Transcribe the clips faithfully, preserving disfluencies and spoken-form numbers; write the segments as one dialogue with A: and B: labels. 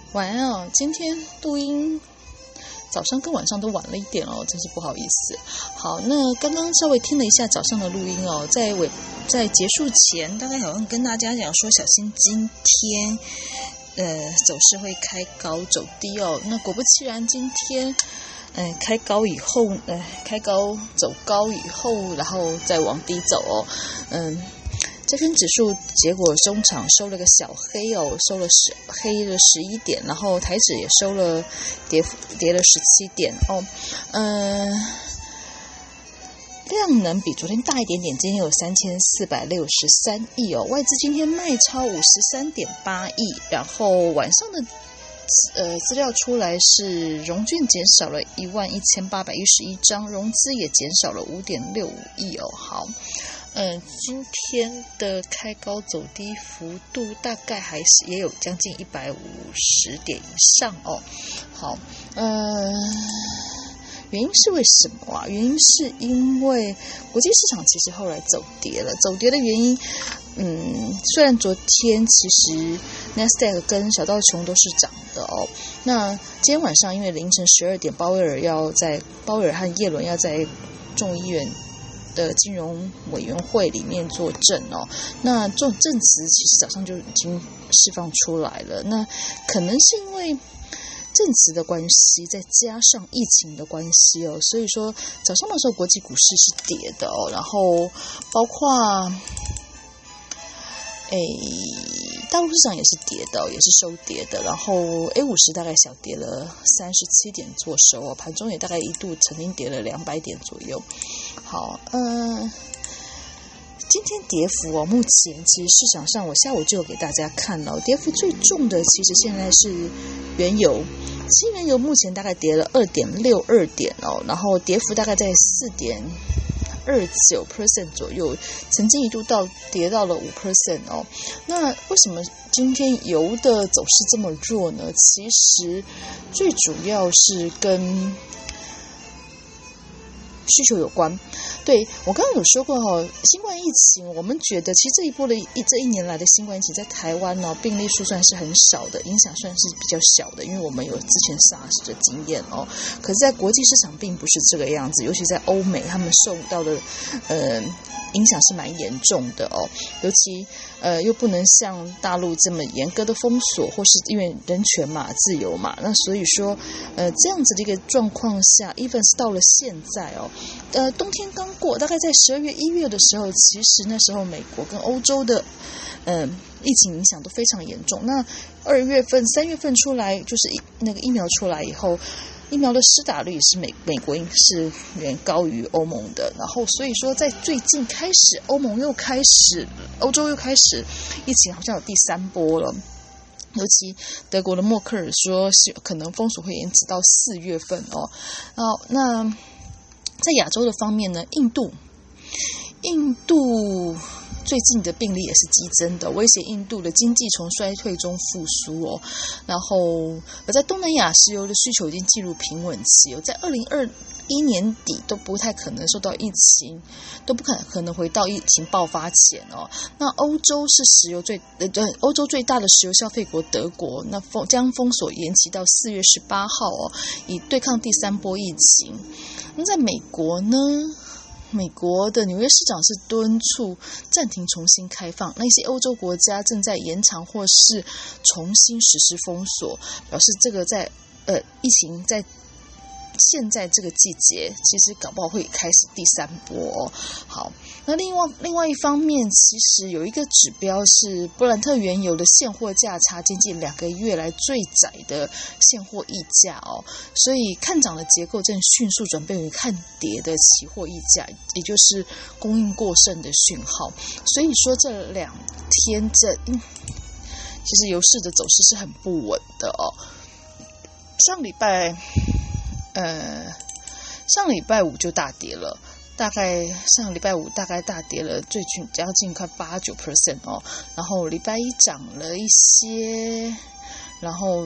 A: 晚安哦，今天录音早上跟晚上都晚了一点哦，真是不好意思。好，那刚刚稍微听了一下早上的录音哦，在尾在结束前，大概好像跟大家讲说，小心今天呃走势会开高走低哦。那果不其然，今天嗯、呃、开高以后，呃开高走高以后，然后再往低走哦，嗯。加权指数结果中场收了个小黑哦，收了十黑了十一点，然后台指也收了跌跌了十七点哦，嗯、呃，量能比昨天大一点点，今天有三千四百六十三亿哦，外资今天卖超五十三点八亿，然后晚上的呃资料出来是融券减少了一万一千八百一十一张，融资也减少了五点六五亿哦，好。嗯，今天的开高走低幅度大概还是也有将近一百五十点以上哦。好，呃，原因是为什么啊？原因是因为国际市场其实后来走跌了，走跌的原因，嗯，虽然昨天其实 Nasdaq 跟小道琼都是涨的哦，那今天晚上因为凌晨十二点，鲍威尔要在鲍威尔和耶伦要在众议院的金融委员会里面作证哦，那这种证词其实早上就已经释放出来了，那可能是因为证词的关系，再加上疫情的关系哦，所以说早上的时候国际股市是跌的哦，然后包括诶大陆市场也是跌的，也是收跌的，然后 A 五十 大概小跌了三十七点做收哦，盘中也大概一度曾经跌了两百点左右。好，嗯、呃，今天跌幅哦，目前其实市场上我下午就有给大家看了，跌幅最重的其实现在是原油，新原油目前大概跌了 二点六二 点哦，然后跌幅大概在 四点二九 percent 左右，曾经一度到跌到了 百分之五 哦。那为什么今天油的走势这么弱呢？其实最主要是跟需求有关。对，我刚刚有说过哦，新冠疫情，我们觉得其实这一波的一这一年来的新冠疫情在台湾呢、哦，病例数算是很少的，影响算是比较小的，因为我们有之前 SARS 的经验哦。可是，在国际市场并不是这个样子，尤其在欧美，他们受到的呃影响是蛮严重的哦，尤其呃又不能像大陆这么严格的封锁，或是因为人权嘛、自由嘛，那所以说呃这样子的一个状况下 ，even 是到了现在哦，呃冬天刚过，大概在十二月、一月的时候，其实那时候美国跟欧洲的嗯、呃、疫情影响都非常严重。那二月份、三月份出来，就是那个疫苗出来以后。疫苗的施打率也是美美国是远高于欧盟的，然后所以说在最近开始，欧盟又开始，欧洲又开始疫情好像有第三波了。尤其德国的默克尔说，可能封锁会延迟到四月份哦。好，那在亚洲的方面呢，印度，印度。最近的病例也是激增的，威胁印度的经济从衰退中复苏哦。然后，而在东南亚，石油的需求已经进入平稳期哦，在二零二一年底都不太可能受到疫情，都不可可能回到疫情爆发前哦。那欧洲是石油最呃对，欧洲最大的石油消费国德国，那封将封锁延期到四月十八号哦，以对抗第三波疫情。那在美国呢？美国的纽约市长是敦促暂停重新开放，那些欧洲国家正在延长或是重新实施封锁，表示这个在呃疫情在现在这个季节，其实搞不好会开始第三波哦。好，那另外另外一方面，其实有一个指标是布兰特原油的现货价差接近两个月来最窄的现货溢价哦，所以看涨的结构正迅速转变为看跌的期货溢价，也就是供应过剩的讯号。所以说这两天这嗯，其实油市的走势是很不稳的哦。上礼拜。呃，上礼拜五就大跌了，大概上礼拜五大概大跌了最近将近快八九 percent 哦，然后礼拜一涨了一些，然后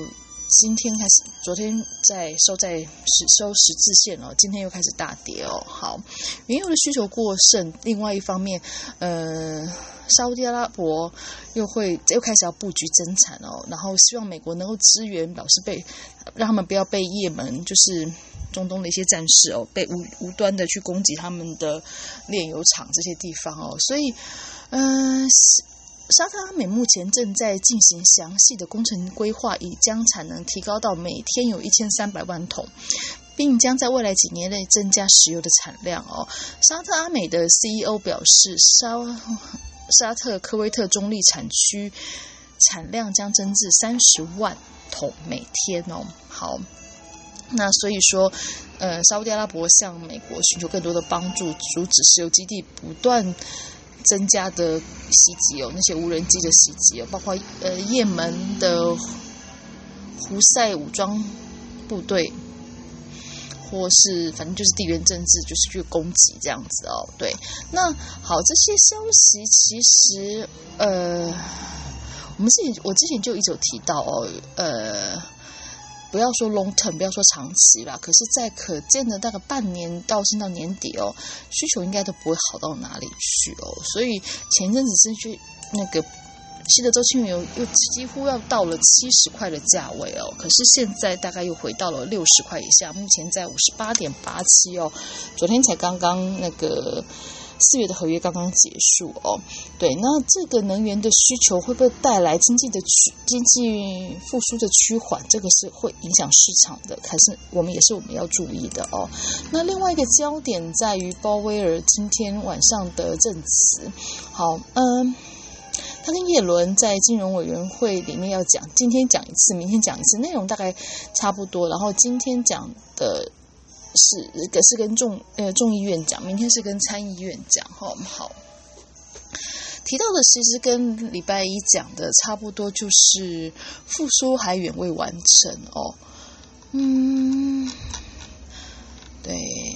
A: 今天开始，昨天在收在十收十字线哦，今天又开始大跌哦。好，原油的需求过剩，另外一方面，呃，沙烏地阿拉伯又会又开始要布局增产哦，然后希望美国能够支援，表示被让他们不要被也门就是中东的一些战事哦，被无无端的去攻击他们的炼油厂这些地方哦，所以，嗯、呃。沙特阿美目前正在进行详细的工程规划，以将产能提高到每天有一千三百万桶，并将在未来几年内增加石油的产量哦。沙特阿美的 C E O 表示，沙沙特科威特中立产区产量将增至三十万桶每天哦。好，那所以说，呃，沙烏地阿拉伯向美国寻求更多的帮助，阻止石油基地不断增加的袭击哦，那些无人机的袭击哦，包括呃也门的胡塞武装部队，或是反正就是地缘政治，就是去攻击这样子哦。对，那好，这些消息其实呃，我们之前我之前就一直有提到哦，呃。不要说 long term， 不要说长期啦，可是在可见的大概半年到甚至到年底哦，需求应该都不会好到哪里去哦。所以前一阵子是去那个西德州轻原油又几乎要到了七十块的价位哦，可是现在大概又回到了六十块以下，目前在五十八点八七哦，昨天才刚刚那个。四月的合约刚刚结束哦，对，那这个能源的需求会不会带来经济的趋经济复苏的趋缓？这个是会影响市场的，还是我们也是我们要注意的哦。那另外一个焦点在于鲍威尔今天晚上的证词，好，嗯。他跟耶伦在金融委员会里面要讲，今天讲一次，明天讲一次，内容大概差不多。然后今天讲的是是跟众呃众议院讲，明天是跟参议院讲，哈好。提到的其实跟礼拜一讲的差不多，就是复苏还远未完成哦。嗯，对。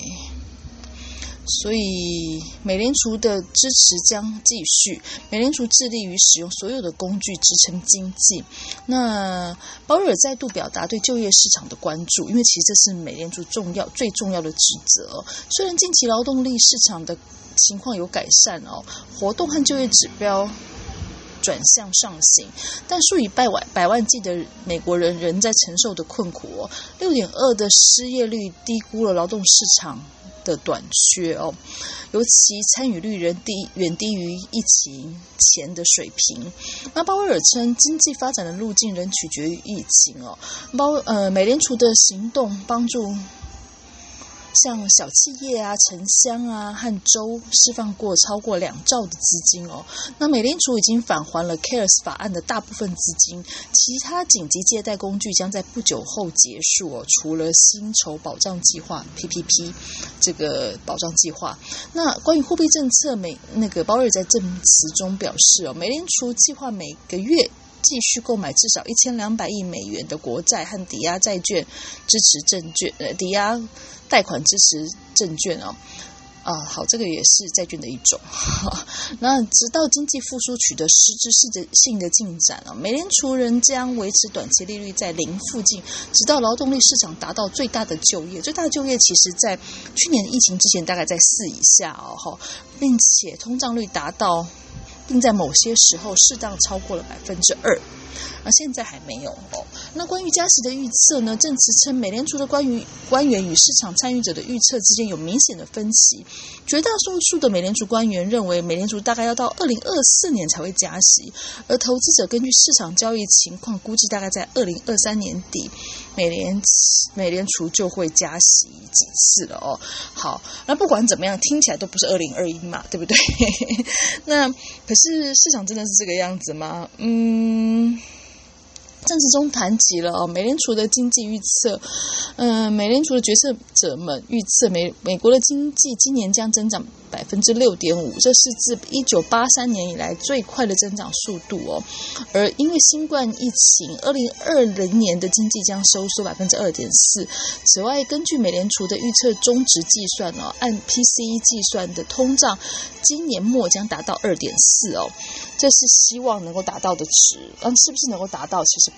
A: 所以美联储的支持将继续，美联储致力于使用所有的工具支撑经济。那鲍威尔再度表达对就业市场的关注，因为其实这是美联储重要最重要的职责。虽然近期劳动力市场的情况有改善哦，活动和就业指标转向上行，但数以百万百万计的美国人仍在承受的困苦哦。六点二的失业率低估了劳动市场的短缺哦，尤其参与率仍低远低于疫情前的水平。那鲍威尔称，经济发展的路径仍取决于疫情哦。包呃，美联储的行动帮助像小企业啊、城乡啊和州释放过超过两兆的资金哦。那美联储已经返还了 C A R E S 法案的大部分资金，其他紧急借贷工具将在不久后结束哦。除了薪酬保障计划 P P P 这个保障计划，那关于货币政策，美那个鲍威尔在证词中表示哦，美联储计划每个月继续购买至少一千两百亿美元的国债和抵押债券，支持证券呃抵押贷款支持证券哦。啊，好，这个也是债券的一种。那直到经济复苏取得实质性的进展啊，美联储仍将维持短期利率在零附近，直到劳动力市场达到最大的就业。最大的就业其实在去年疫情之前大概在四以下哦，并且通胀率达到，并在某些时候适当超过了百分之二。而现在还没有哦。那关于加息的预测呢？证词称，美联储的关于官员与市场参与者的预测之间有明显的分歧。绝大多数的美联储官员认为，美联储大概要到二零二四年才会加息，而投资者根据市场交易情况估计，大概在二零二三年底，美联美联储就会加息几次了哦。好，那不管怎么样，听起来都不是二零二一嘛，对不对？那可是市场真的是这个样子吗？嗯。证词中谈及了哦，美联储的经济预测，嗯、呃，美联储的决策者们预测美美国的经济今年将增长百分之六点五，这是自一九八三年以来最快的增长速度哦。而因为新冠疫情，二零二零年的经济将收缩百分之二点四。此外，根据美联储的预测中值计算哦，按 P C E 计算的通胀，今年末将达到二点四哦。这是希望能够达到的值，嗯，是不是能够达到其实不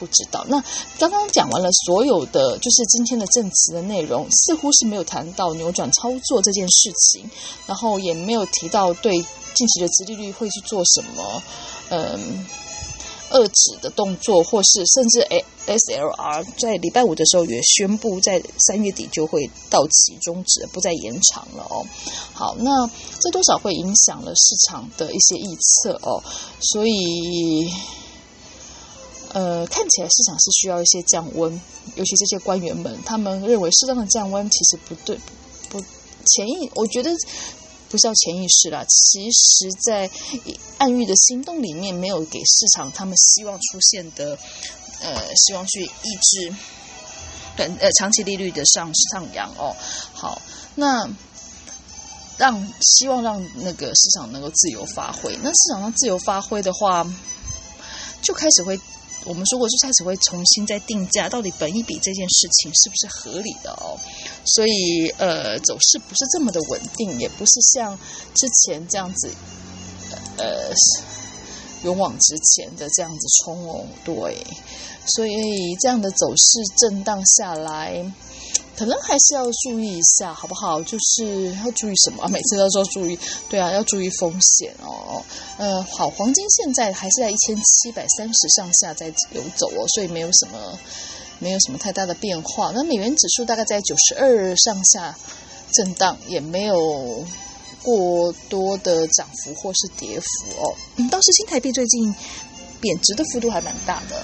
A: 知道。那刚刚讲完了所有的就是今天的证词的内容，似乎是没有谈到扭转操作这件事情，然后也没有提到对近期的殖利率会去做什么嗯遏制的动作，或是甚至 S L R 在礼拜五的时候也宣布在三月底就会到期终止，不再延长了哦。好，那这多少会影响了市场的一些预测哦，所以呃，看起来市场是需要一些降温，尤其这些官员们，他们认为适当的降温其实不对，不潜意，我觉得不是叫潜意识啦，其实在暗喻的行动里面没有给市场他们希望出现的呃，希望去抑制短呃长期利率的上上扬哦。好，那让希望让那个市场能够自由发挥，那市场上自由发挥的话，就开始会我们说过，就开始会重新再定价，到底本益比这件事情是不是合理的哦？所以呃，走势不是这么的稳定，也不是像之前这样子呃勇往直前的这样子冲哦，对，所以这样的走势震荡下来，可能还是要注意一下，好不好？就是要注意什么？每次都说注意，对啊，要注意风险哦。呃，好，黄金现在还是在一千七百三十上下在游走哦，所以没有什么没有什么太大的变化。那美元指数大概在九十二上下震荡，也没有过多的涨幅或是跌幅哦。嗯，倒是新台币最近贬值的幅度还蛮大的。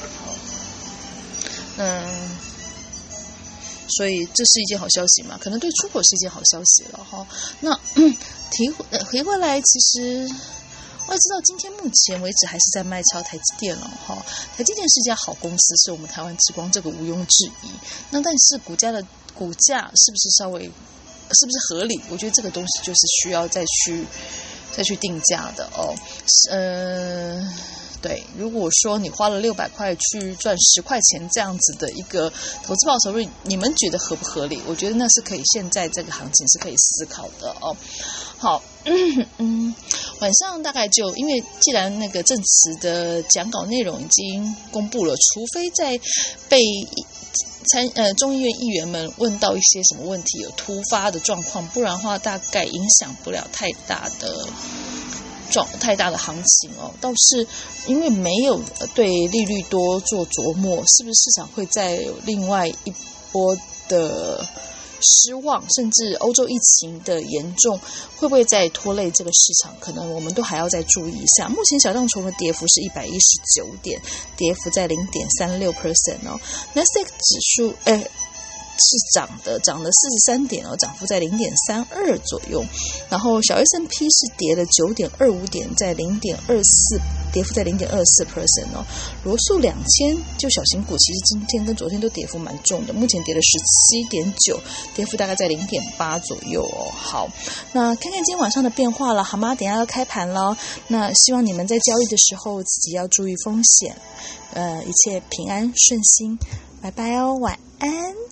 A: 嗯。所以这是一件好消息嘛，可能对出口是一件好消息了哈。那嗯提回回来，其实我也知道，今天目前为止还是在卖超台积电了哈。台积电是一家好公司，是我们台湾之光，这个毋庸置疑。那但是股价的股价是不是稍微是不是合理？我觉得这个东西就是需要再去再去定价的哦。呃。对，如果说你花了六百块去赚十块钱这样子的一个投资报酬率，你们觉得合不合理？我觉得那是可以，现在这个行情是可以思考的哦。好，嗯嗯，晚上大概就因为既然那个证词的讲稿内容已经公布了，除非在被参呃众议院议员们问到一些什么问题有突发的状况，不然的话大概影响不了太大的。状太大的行情哦，倒是因为没有对利率多做琢磨，是不是市场会再有另外一波的失望，甚至欧洲疫情的严重会不会再拖累这个市场？可能我们都还要再注意一下。目前小道琼的跌幅是一百一十九点，跌幅在 零点三六 percent 哦。纳斯达克指数，哎。是涨的，涨了四十三点哦，涨幅在 零点三二 左右。然后小 S and P 是跌了 九点二五 点，在 零点二四，跌幅在 零点二四 percent 哦。罗素两千就小型股，其实今天跟昨天都跌幅蛮重的，目前跌了 十七点九，跌幅大概在 零点八 左右哦。好，那看看今天晚上的变化了，好吗？等一下要开盘了，那希望你们在交易的时候自己要注意风险，呃，一切平安顺心，拜拜哦，晚安。